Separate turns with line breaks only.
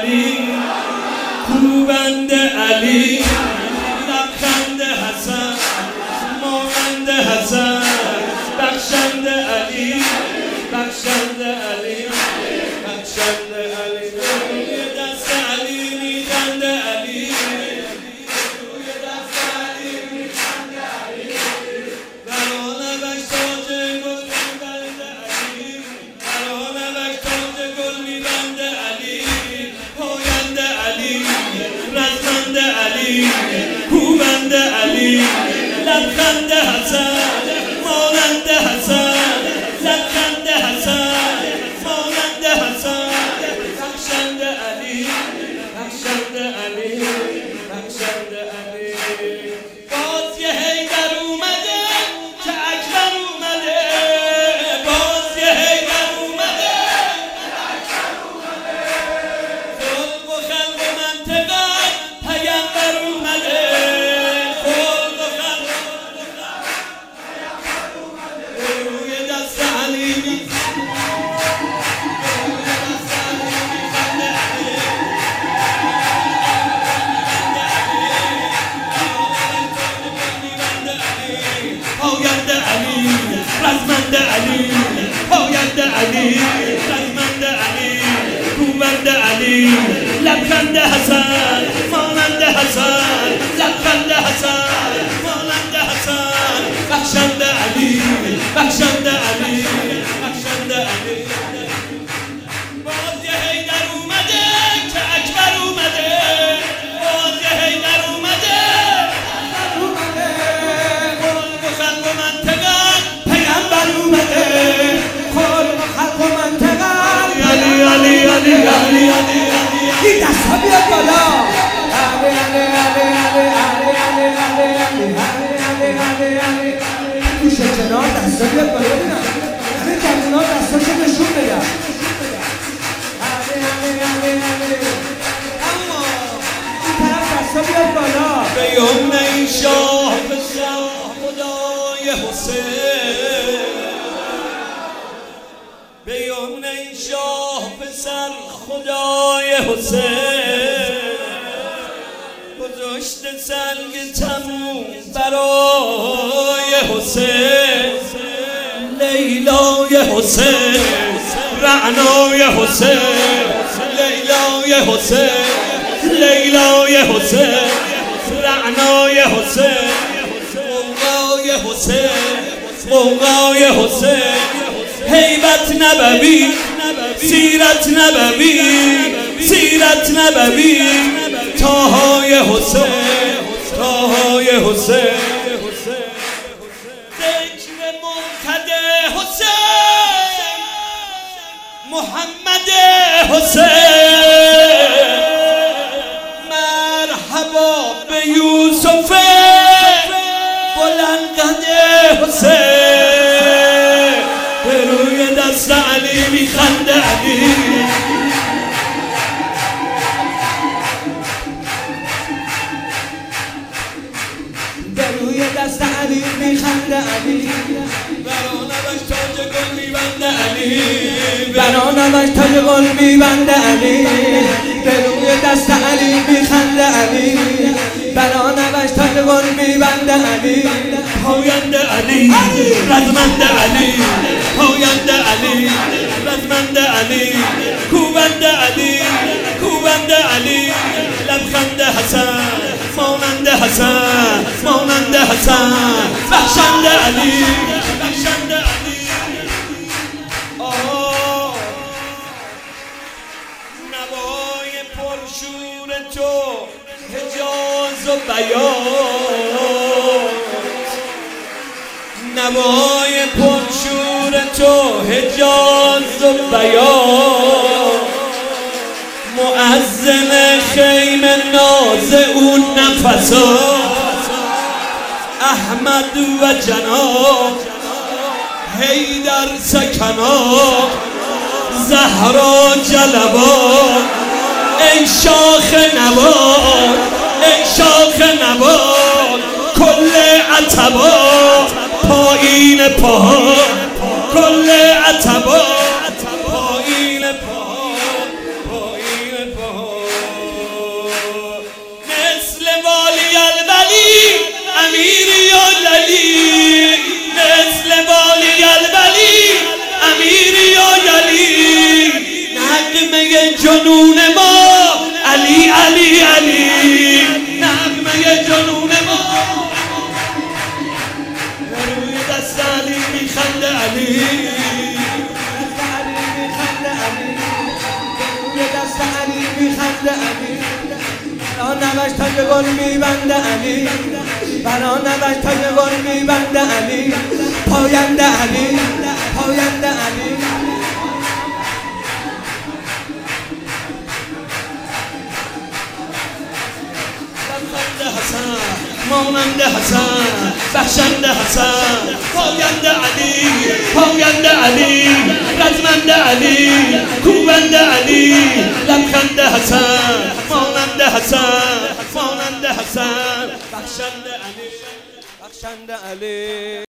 علی کوبند علی لبخند حسن مانند حسن بخشند علی بخشند علی بخشند علی روی دست علی میخند علی روی دست علی میخند علی برانه بش تاج گل میبند علی برانه بش تاج گل میبند علی پاینده علی رزمنده علی کوبند علی لبخند حسن مانند حسن لبخند حسن مانند حسن بخشند علی بخشند علی بخشند علی باز یه حیدر اومده که اکبر اومده باز یه حیدر اومده که اکبر اومده خلق و خلق و منطقه پیغمبر اومده خلق و خلق و پیغمبر اومده روی دست علی پاینده علی رزمنده علی پاینده علی رزمنده علی کوبنده علی لبخند حسن مانند حسن لبخند حسن مانند حسن بخشنده علی بخشنده علی بخشنده علی باز یه حیدر اومده که اکبر اومده باز یه حیدر اومده خلق و خلق و منطقه پیغمبر اومده خلق و خلق و منطقه علی علی علی علی علی
این دست ها بیاد بالا علی علی علی علی علی علی علی علی علی علی گوشه کنار دست ها بیاد بالا ببینم همه جوونا دستاشو نشون بدن علی علی علی علی اما این طرف دست ها بیاد بالا
به یمن شاه پسر خدای حسین به یمن شاه پسر خدای حسین گذاشت سنگ تموم برای حسین لیلای حسین رعنای حسین لیلای حسین لیلای حسین رعنای حسین موقعای حسین موقعای حسین هیبت نبوی سیرت نبوی سیرت نبوی تاهای حسین تاهای حسین ذکر منتدی حسین محمد حسین مرحبا به یوسف بلندقد حسین به روی دست علی میخنده علی
به روی دست علی میخنده علی
برانمش تاج گل میبنده علی
برانمش تاج گل میبنده علی به روی دست علی میخنده علی برانمش تاج گل میبنده علی
پاینده علی رزمنده علی پاینده علی رزمنده علی کوبنده علی کوبنده علی لبخند حسن مانند حسن مانند حسن بخشنده علی بخشنده علی نوای پرشور تو حجاز و بیان نوای پرشور تو حجاز و بیان مؤذن خیمه ناز اون نفسا احمد و جناب حیدر سکنا زهرا جلبا ای شاخ نبات ای شاخ نبات کل عتبا پایین پاها کل عتبا پایین پاها پایین پاها علی
دست علی میخنده علی برا نوش تاج گل میبنده علی برا نوش تاج گل میبنده علی پاینده علی پاینده علی
حسن مانند حسن بخشنده حسن پاینده علی پاینده علی رزمنده علی کوبنده علی لبخنده حسن مانند حسن مانند حسن بخشنده علی
بخشنده علی